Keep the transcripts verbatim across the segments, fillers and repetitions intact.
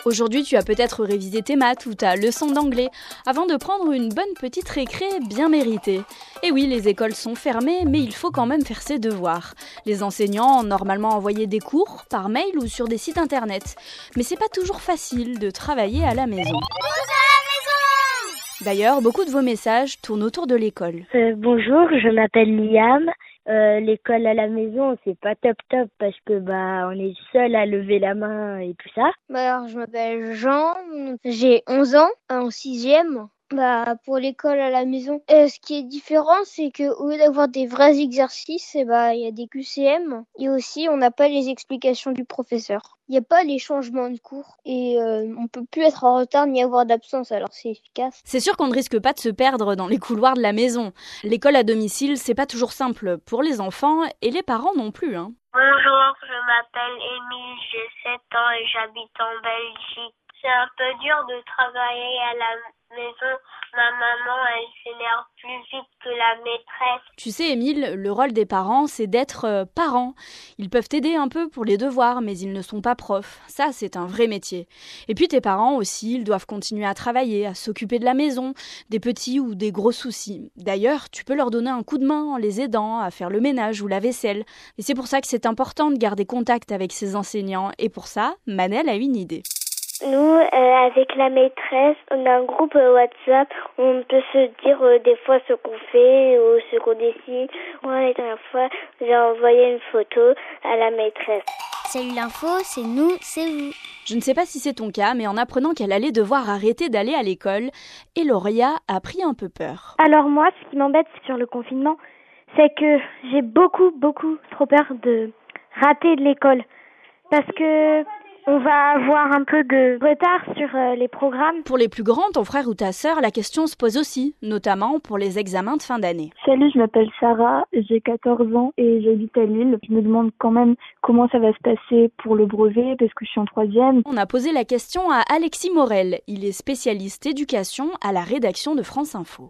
Aujourd'hui, tu as peut-être révisé tes maths ou ta leçon d'anglais avant de prendre une bonne petite récré bien méritée. Et oui, les écoles sont fermées, mais il faut quand même faire ses devoirs. Les enseignants ont normalement envoyé des cours par mail ou sur des sites internet. Mais c'est pas toujours facile de travailler à la maison. D'ailleurs, beaucoup de vos messages tournent autour de l'école. Euh, bonjour, je m'appelle Liam. Euh, l'école à la maison, c'est pas top top parce que bah on est seul à lever la main et tout ça. Bah alors, je m'appelle Jean, j'ai onze ans, en sixième. Bah pour l'école à la maison, euh, ce qui est différent, c'est que au lieu d'avoir des vrais exercices, et bah il y a des Q C M et aussi on n'a pas les explications du professeur. Il n'y a pas les changements de cours et euh, on peut plus être en retard ni avoir d'absence, alors c'est efficace. C'est sûr qu'on ne risque pas de se perdre dans les couloirs de la maison. L'école à domicile, c'est pas toujours simple pour les enfants et les parents non plus, hein. Bonjour, je m'appelle Émile, j'ai sept ans et j'habite en Belgique. C'est un peu dur de travailler à la maison. Ma maman, elle s'énerve plus vite que la maîtresse. Tu sais, Émile, le rôle des parents, c'est d'être euh, parents. Ils peuvent t'aider un peu pour les devoirs, mais ils ne sont pas profs. Ça, c'est un vrai métier. Et puis tes parents aussi, ils doivent continuer à travailler, à s'occuper de la maison, des petits ou des gros soucis. D'ailleurs, tu peux leur donner un coup de main en les aidant à faire le ménage ou la vaisselle. Et c'est pour ça que c'est important de garder contact avec ses enseignants. Et pour ça, Manel a une idée. Nous, euh, avec la maîtresse, on a un groupe euh, WhatsApp où on peut se dire euh, des fois ce qu'on fait ou ce qu'on décide. Moi, la dernière fois, j'ai envoyé une photo à la maîtresse. Salut l'info, c'est nous, c'est vous. Je ne sais pas si c'est ton cas, mais en apprenant qu'elle allait devoir arrêter d'aller à l'école, Eloria a pris un peu peur. Alors moi, ce qui m'embête sur le confinement, c'est que j'ai beaucoup, beaucoup trop peur de rater de l'école. Parce que on va avoir un peu de retard sur euh, les programmes. Pour les plus grands, ton frère ou ta sœur, la question se pose aussi, notamment pour les examens de fin d'année. Salut, je m'appelle Sarah, j'ai quatorze ans et j'habite à Lille. Je me demande quand même comment ça va se passer pour le brevet parce que je suis en troisième. On a posé la question à Alexis Morel. Il est spécialiste éducation à la rédaction de France Info.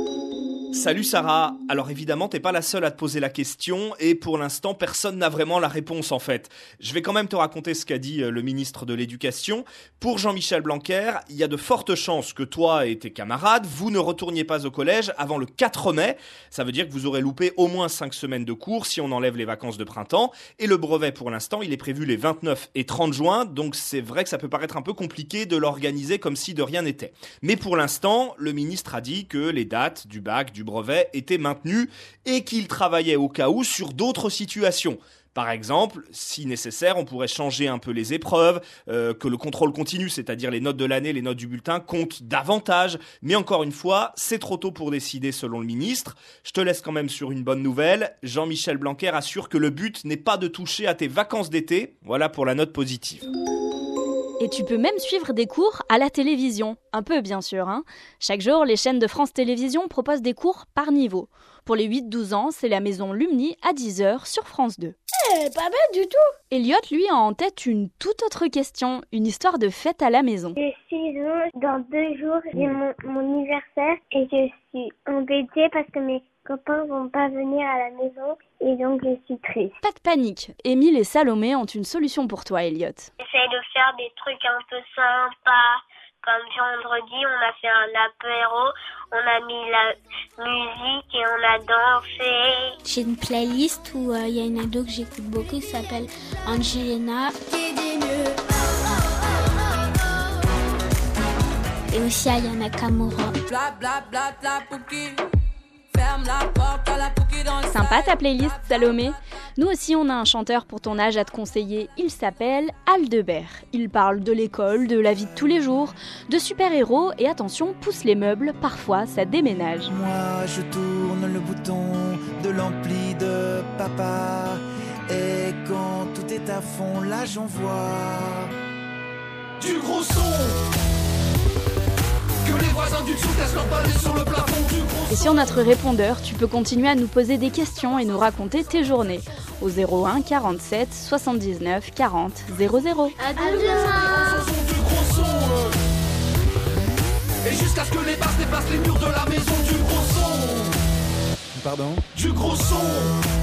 Salut Sarah, alors évidemment t'es pas la seule à te poser la question et pour l'instant personne n'a vraiment la réponse en fait. Je vais quand même te raconter ce qu'a dit le ministre de l'Éducation. Pour Jean-Michel Blanquer, il y a de fortes chances que toi et tes camarades, vous ne retourniez pas au collège avant le quatre mai. Ça veut dire que vous aurez loupé au moins cinq semaines de cours si on enlève les vacances de printemps. Et le brevet pour l'instant, il est prévu les vingt-neuf et trente juin, donc c'est vrai que ça peut paraître un peu compliqué de l'organiser comme si de rien n'était. Mais pour l'instant, le ministre a dit que les dates du bac, du brevet étaient maintenues et qu'il travaillait au cas où sur d'autres situations. Par exemple, si nécessaire, on pourrait changer un peu les épreuves, euh, que le contrôle continu, c'est-à-dire les notes de l'année, les notes du bulletin, comptent davantage. Mais encore une fois, c'est trop tôt pour décider selon le ministre. Je te laisse quand même sur une bonne nouvelle. Jean-Michel Blanquer assure que le but n'est pas de toucher à tes vacances d'été. Voilà pour la note positive. Et tu peux même suivre des cours à la télévision. Un peu, bien sûr, hein. Chaque jour, les chaînes de France Télévisions proposent des cours par niveau. Pour les huit douze ans, c'est la maison Lumni à dix heures sur France deux. Eh, pas bête du tout. Elliot, lui, a en tête une toute autre question, une histoire de fête à la maison. J'ai six ans, dans deux jours, j'ai mon, mon anniversaire et je suis embêtée parce que mes copains vont pas venir à la maison et donc je suis triste. Pas de panique, Émile et Salomé ont une solution pour toi, Elliot. J'essaie de faire des trucs un peu sympas. Comme vendredi, on a fait un apéro, on a mis la musique et on a dansé. J'ai une playlist où il euh, y a une ado que j'écoute beaucoup qui s'appelle Angelina. Et aussi Aya Nakamura. Sympa ta playlist, Salomé. Nous aussi, on a un chanteur pour ton âge à te conseiller. Il s'appelle Aldebert. Il parle de l'école, de la vie de tous les jours, de super-héros et attention, pousse les meubles, parfois ça déménage. Moi, je tourne le bouton de l'ampli de papa. Et quand tout est à fond, là j'envoie du gros son. Que les voisins du dessous cassent leur balai sur le plafond du gros son. Et sur notre répondeur, tu peux continuer à nous poser des questions et nous raconter tes journées au zéro un quarante-sept soixante-dix-neuf quarante zéro zéro. À demain. Du gros son, euh. Et jusqu'à ce que les basses dépassent les murs de la maison du gros son. Pardon? Du gros son.